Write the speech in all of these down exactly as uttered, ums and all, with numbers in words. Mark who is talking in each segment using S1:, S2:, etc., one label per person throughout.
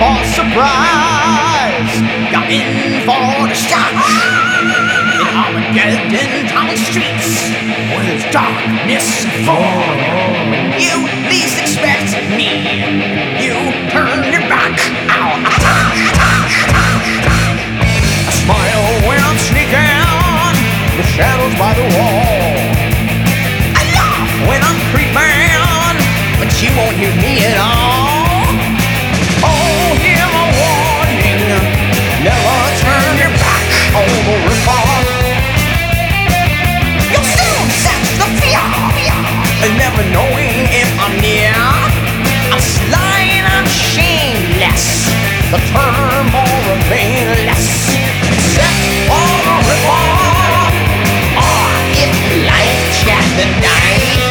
S1: for surprise. You're in for the shock. In Armageddon town streets, where there's darkness fall. When you least expect me, you turn your back. Ow. I smile when I'm sneaking the shadows by the wall. I laugh when I'm creeping, but you won't hear me at all. Oh, hear my warning, never turn your back on the ripoff. You'll soon sense the fear, never knowing if I'm near. I'm sly and I'm shameless, the term more remainless. Except for the ripoff, or if life chat the night.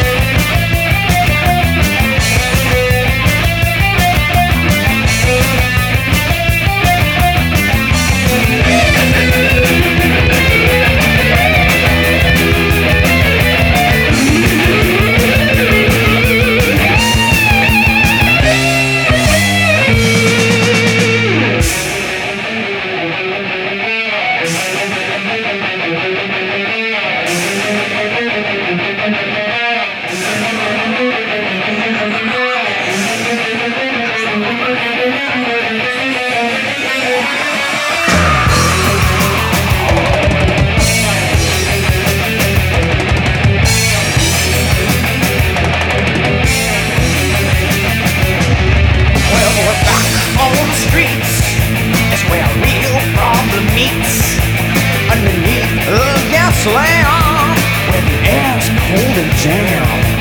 S1: Underneath the gas lamp, where the air's cold and jam.